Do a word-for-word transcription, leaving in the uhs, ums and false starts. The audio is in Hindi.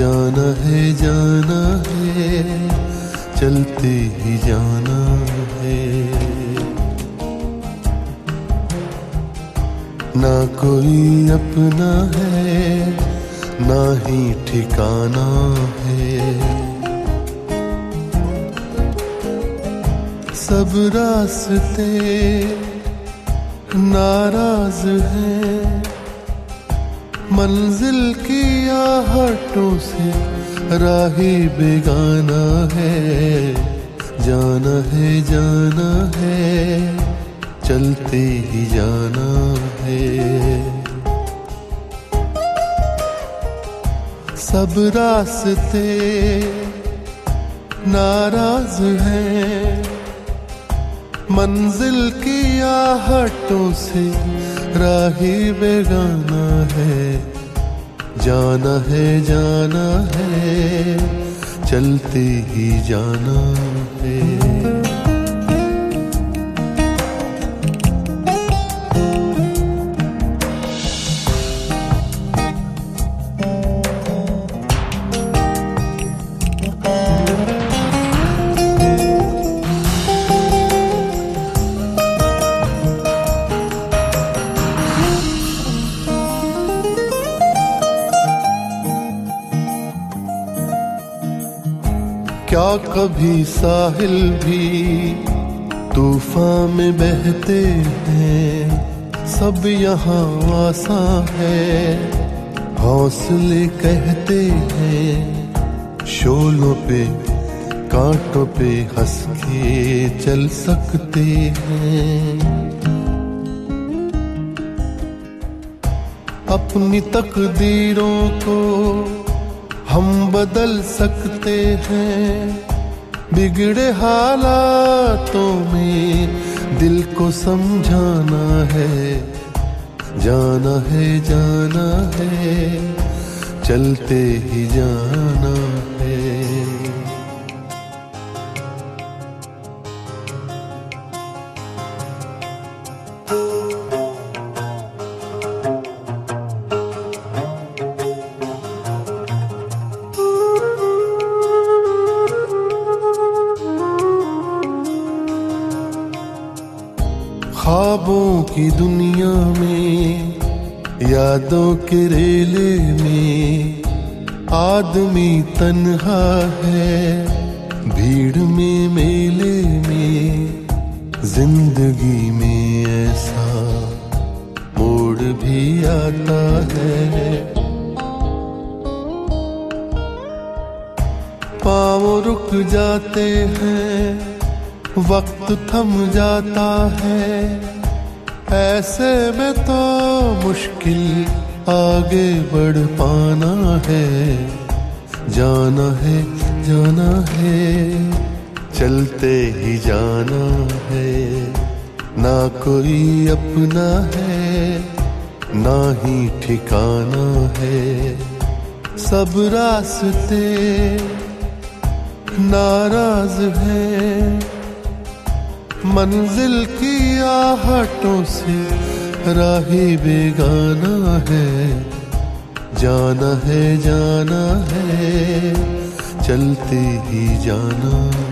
जाना है जाना है, चलते ही जाना है। ना कोई अपना है, ना ही ठिकाना है। सब रास्ते नाराज हैं, मंजिल की आहटों से राही बेगाना है। जाना है जाना है, चलते ही जाना है। सब रास्ते नाराज हैं, मंजिल की आहटों से राही बेगाना है। जाना है जाना है, चलते ही जाना है। क्या कभी साहिल भी तूफान में बहते हैं। सब यहाँ आसान है, हौसले कहते हैं। शोलों पे कांटों पे हंस के चल सकते हैं। अपनी तकदीरों को हम बदल सकते हैं। बिगड़े हालातों में दिल को समझाना है। जाना है जाना है, चलते ही जाना है। ख्वाबों की दुनिया में, यादों के रेले में आदमी तन्हा है। भीड़ में मेले में जिंदगी में ऐसा मोड़ भी आता है। पाँव रुक जाते हैं, वक्त थम जाता है। ऐसे में तो मुश्किल आगे बढ़ पाना है। जाना है जाना है, चलते ही जाना है। ना कोई अपना है, ना ही ठिकाना है। सब रास्ते नाराज हैं, मंजिल की आहटों से राही बेगाना है। जाना है जाना है, चलते ही जाना।